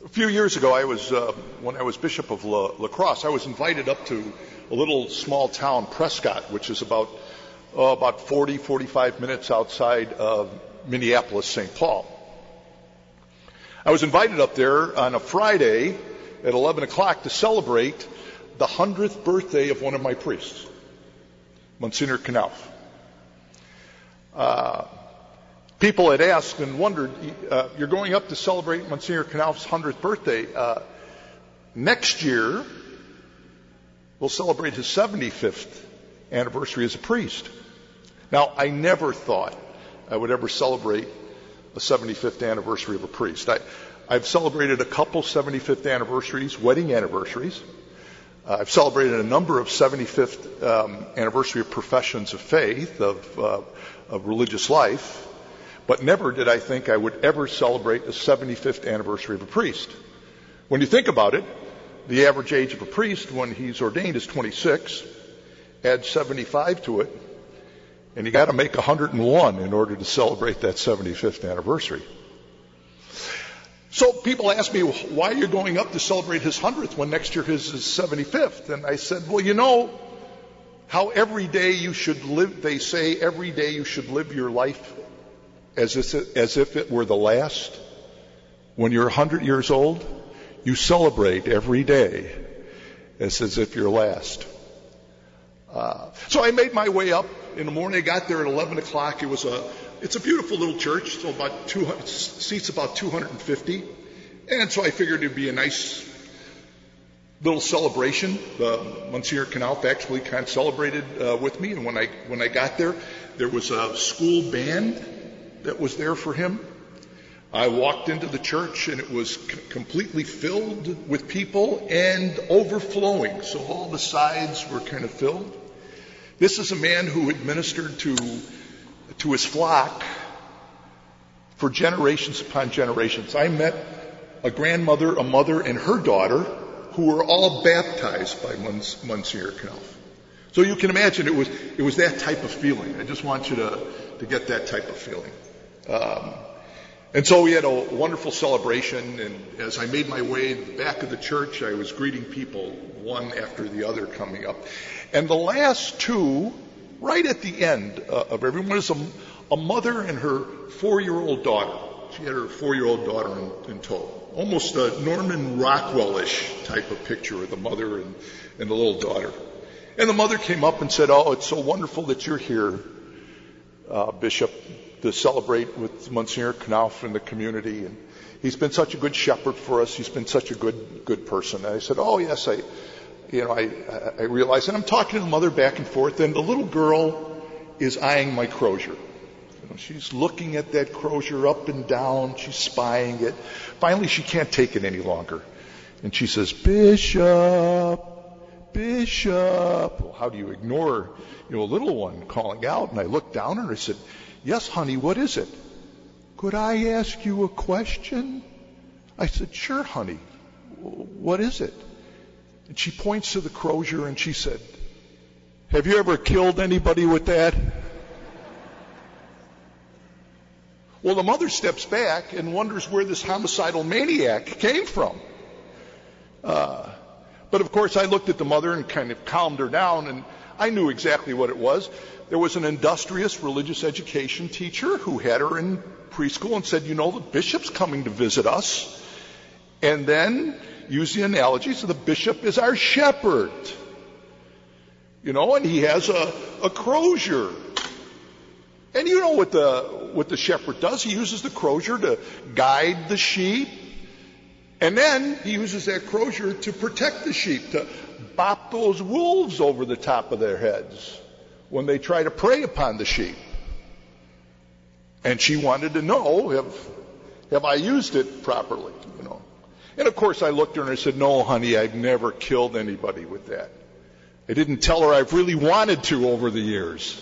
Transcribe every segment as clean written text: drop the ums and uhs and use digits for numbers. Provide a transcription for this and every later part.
A few years ago, when I was Bishop of La Crosse, I was invited up to a little small town, Prescott, which is about 45 minutes outside of Minneapolis, St. Paul. I was invited up there on a Friday at 11 o'clock to celebrate the 100th birthday of one of my priests, Monsignor Knauf. People had asked and wondered, you're going up to celebrate Monsignor Knauf's 100th birthday. Next year, we'll celebrate his 75th anniversary as a priest. Now, I never thought I would ever celebrate a 75th anniversary of a priest. I've celebrated a couple 75th anniversaries, wedding anniversaries. I've celebrated a number of 75th anniversary of professions of faith, of religious life. But never did I think I would ever celebrate the 75th anniversary of a priest. When you think about it, the average age of a priest when he's ordained is 26. Add 75 to it, and you got to make 101 in order to celebrate that 75th anniversary. So people ask me, why are you going up to celebrate his 100th when next year his is 75th? And I said, well, you know how every day you should live, they say every day you should live your life as if it were the last. When you're 100 years old, you celebrate every day as if you're last. So I made my way up in the morning. I got there at 11 o'clock. It's a beautiful little church, so seats about 250. And so I figured it'd be a nice little celebration. Monsignor Knauf actually kind of celebrated with me. And when I got there, there was a school band that was there for him. I walked into the church and it was completely filled with people and overflowing. So all the sides were kind of filled. This is a man who administered to his flock for generations upon generations. I met a grandmother, a mother, and her daughter who were all baptized by Monsignor Knauf. So you can imagine it was that type of feeling. I just want you to get that type of feeling. And so we had a wonderful celebration, and as I made my way to the back of the church, I was greeting people one after the other coming up. And the last two, right at the end of everyone, was a mother and her 4-year-old daughter. She had her 4-year-old daughter in tow. Almost a Norman Rockwell-ish type of picture of the mother and the little daughter. And the mother came up and said, "Oh, it's so wonderful that you're here, Bishop, to celebrate with Monsignor Knauf in the community. And he's been such a good shepherd for us. He's been such a good person." And I said, "Oh, yes, I realize." And I'm talking to the mother back and forth, and the little girl is eyeing my crozier. She's looking at that crozier up and down. She's spying it. Finally, she can't take it any longer. And she says, "Bishop, Bishop." Well, how do you ignore, a little one calling out? And I looked down and I said, "Yes, honey, what is it?" "Could I ask you a question?" I said, "Sure, honey. What is it?" And she points to the crozier and she said, "Have you ever killed anybody with that?" Well, the mother steps back and wonders where this homicidal maniac came from. But of course, I looked at the mother and kind of calmed her down, and I knew exactly what it was. There was an industrious religious education teacher who had her in preschool and said, "The bishop's coming to visit us." And then use the analogy, so the bishop is our shepherd. And he has a crozier. And you know what the shepherd does? He uses the crozier to guide the sheep. And then he uses that crozier to protect the sheep, to bop those wolves over the top of their heads when they try to prey upon the sheep. And she wanted to know, have I used it properly? And of course I looked at her and I said, "No, honey, I've never killed anybody with that." I didn't tell her I've really wanted to over the years.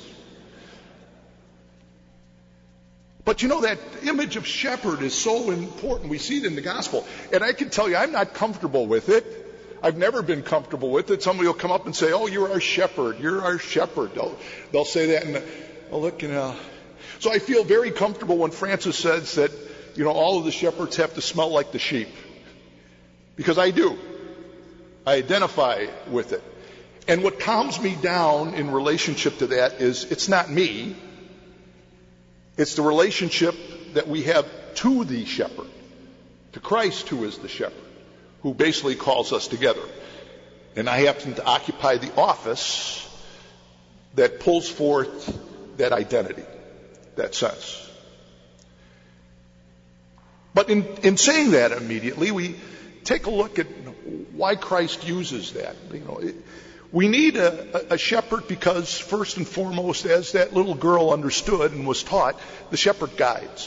But that image of shepherd is so important. We see it in the gospel. And I can tell you, I'm not comfortable with it. I've never been comfortable with it. Somebody will come up and say, "Oh, you're our shepherd. You're our shepherd." They'll say that, and I'll look, So I feel very comfortable when Francis says that, all of the shepherds have to smell like the sheep. Because I do. I identify with it. And what calms me down in relationship to that is it's not me. It's the relationship that we have to the shepherd, to Christ who is the shepherd, who basically calls us together. And I happen to occupy the office that pulls forth that identity, that sense. But in saying that immediately, we take a look at why Christ uses that. We need a shepherd because, first and foremost, as that little girl understood and was taught, the shepherd guides.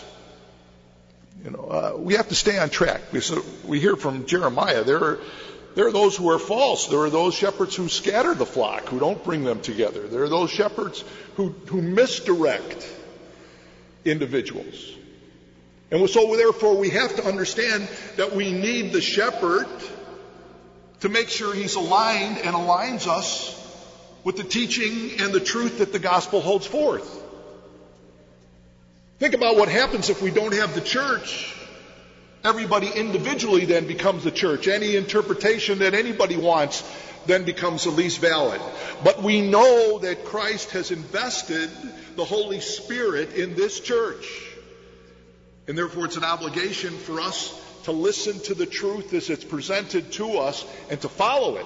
We have to stay on track. We hear from Jeremiah, there are those who are false. There are those shepherds who scatter the flock, who don't bring them together. There are those shepherds who misdirect individuals. And so therefore we have to understand that we need the shepherd to make sure he's aligned and aligns us with the teaching and the truth that the gospel holds forth. Think about what happens if we don't have the church. Everybody individually then becomes the church. Any interpretation that anybody wants then becomes the least valid. But we know that Christ has invested the Holy Spirit in this church. And therefore it's an obligation for us to listen to the truth as it's presented to us and to follow it.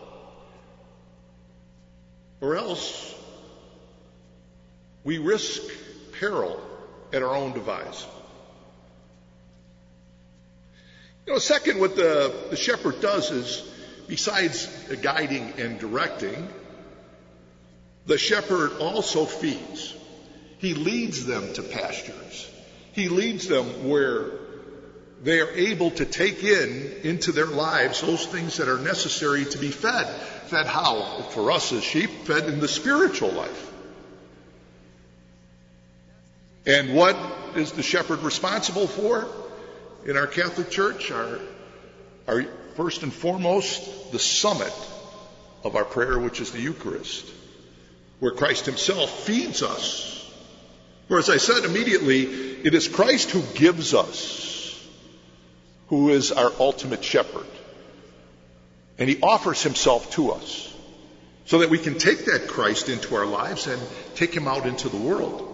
Or else we risk peril at our own device. Second, what the shepherd does is, besides guiding and directing, the shepherd also feeds. He leads them to pastures. He leads them where they are able to take into their lives those things that are necessary to be fed. Fed how? For us as sheep, fed in the spiritual life. And what is the shepherd responsible for in our Catholic Church? Our first and foremost, the summit of our prayer, which is the Eucharist, where Christ himself feeds us. For as I said immediately, it is Christ who gives us, who is our ultimate shepherd. And he offers himself to us so that we can take that Christ into our lives and take him out into the world.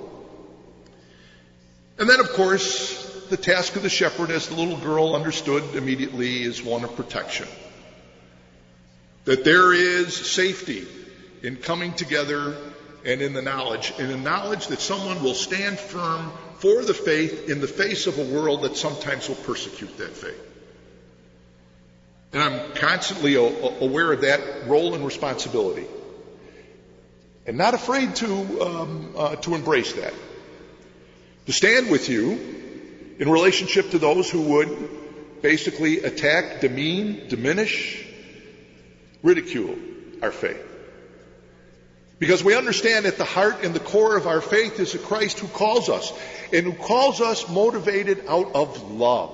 And then, of course, the task of the shepherd, as the little girl understood immediately, is one of protection. That there is safety in coming together and in the knowledge that someone will stand firm for the faith in the face of a world that sometimes will persecute that faith. And I'm constantly aware of that role and responsibility, and not afraid to embrace that, to stand with you in relationship to those who would basically attack, demean, diminish, ridicule our faith. Because we understand at the heart and the core of our faith is a Christ who calls us, and who calls us motivated out of love.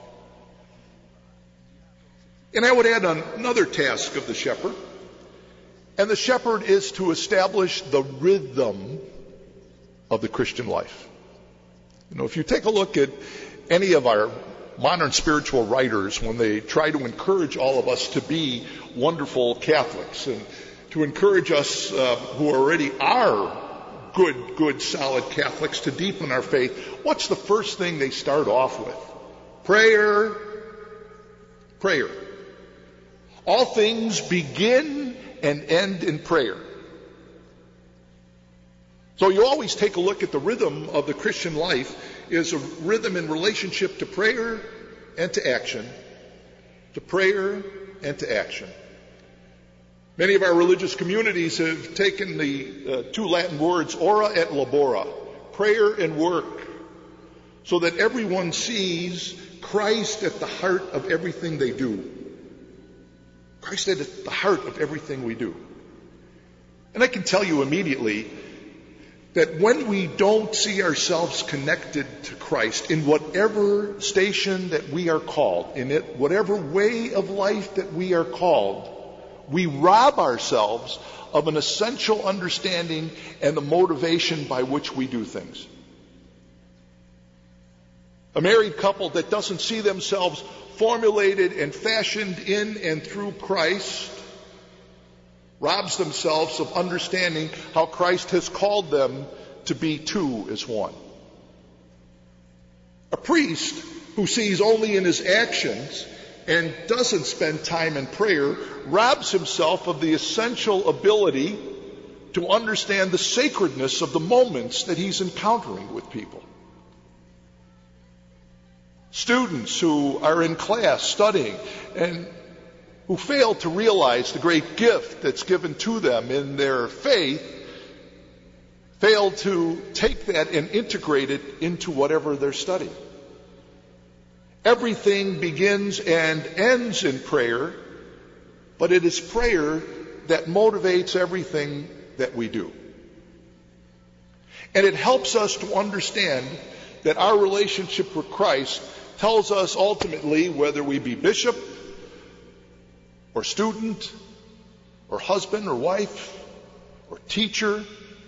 And I would add another task of the shepherd, and the shepherd is to establish the rhythm of the Christian life. If you take a look at any of our modern spiritual writers, when they try to encourage all of us to be wonderful Catholics and to encourage us who already are good, solid Catholics to deepen our faith, what's the first thing they start off with? Prayer. Prayer. All things begin and end in prayer. So you always take a look at the rhythm of the Christian life is a rhythm in relationship to prayer and to action. To prayer and to action. Many of our religious communities have taken the two Latin words, ora et labora, prayer and work, so that everyone sees Christ at the heart of everything they do. Christ at the heart of everything we do. And I can tell you immediately that when we don't see ourselves connected to Christ in whatever station that we are called, in it, whatever way of life that we are called, we rob ourselves of an essential understanding and the motivation by which we do things. A married couple that doesn't see themselves formulated and fashioned in and through Christ robs themselves of understanding how Christ has called them to be two as one. A priest who sees only in his actions and doesn't spend time in prayer robs himself of the essential ability to understand the sacredness of the moments that he's encountering with people. Students who are in class studying and who fail to realize the great gift that's given to them in their faith fail to take that and integrate it into whatever they're studying. Everything begins and ends in prayer, but it is prayer that motivates everything that we do. And it helps us to understand that our relationship with Christ tells us ultimately whether we be bishop or student or husband or wife or teacher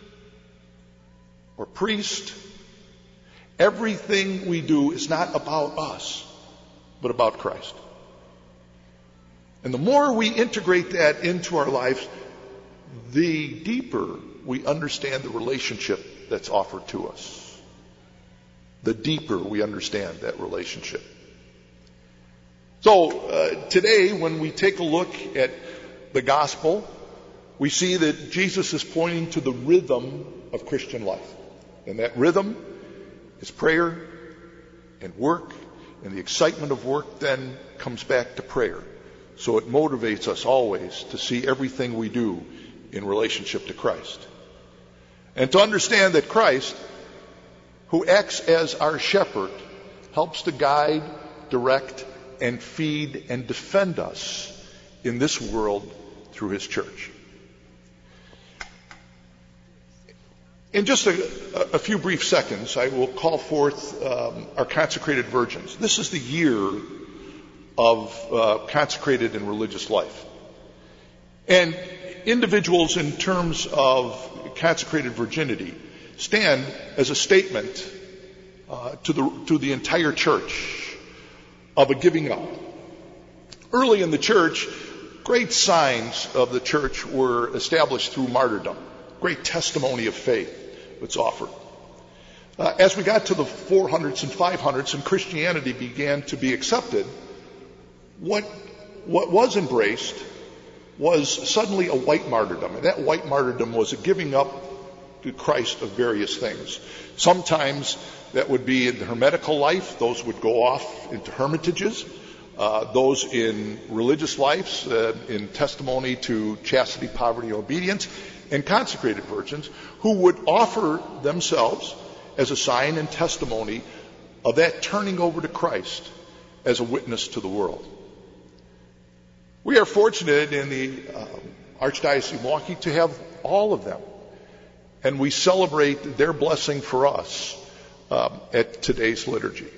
or priest, everything we do is not about us, but about Christ. And the more we integrate that into our lives, the deeper we understand the relationship that's offered to us. The deeper we understand that relationship. So today, when we take a look at the gospel, we see that Jesus is pointing to the rhythm of Christian life. And that rhythm is prayer and work, and the excitement of work then comes back to prayer. So it motivates us always to see everything we do in relationship to Christ. And to understand that Christ, who acts as our shepherd, helps to guide, direct, and feed and defend us in this world through his church. In just a few brief seconds, I will call forth our consecrated virgins. This is the year of consecrated and religious life. And individuals in terms of consecrated virginity stand as a statement to the entire church of a giving up. Early in the church, great signs of the church were established through martyrdom. Great testimony of faith was offered. As we got to the 400s and 500s and Christianity began to be accepted, what was embraced was suddenly a white martyrdom. And that white martyrdom was a giving up to Christ of various things. Sometimes that would be in the hermetical life. Those would go off into hermitages. Those in religious lives, in testimony to chastity, poverty, and obedience, and consecrated virgins who would offer themselves as a sign and testimony of that turning over to Christ as a witness to the world. We are fortunate in the Archdiocese of Milwaukee to have all of them. And we celebrate their blessing for us at today's liturgy.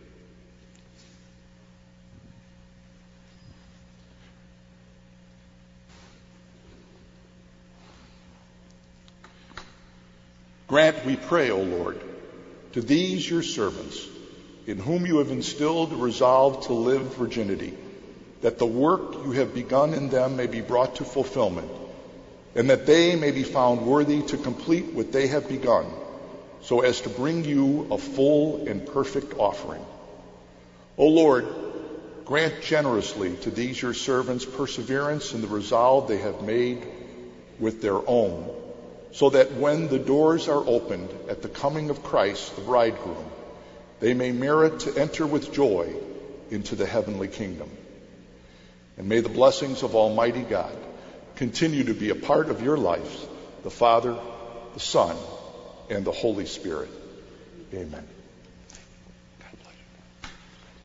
Grant, we pray, O Lord, to these your servants, in whom you have instilled a resolve to live virginity, that the work you have begun in them may be brought to fulfillment, and that they may be found worthy to complete what they have begun, so as to bring you a full and perfect offering. O Lord, grant generously to these your servants perseverance in the resolve they have made with their own, so that when the doors are opened at the coming of Christ, the bridegroom, they may merit to enter with joy into the heavenly kingdom. And may the blessings of Almighty God continue to be a part of your life, the Father, the Son, and the Holy Spirit. Amen.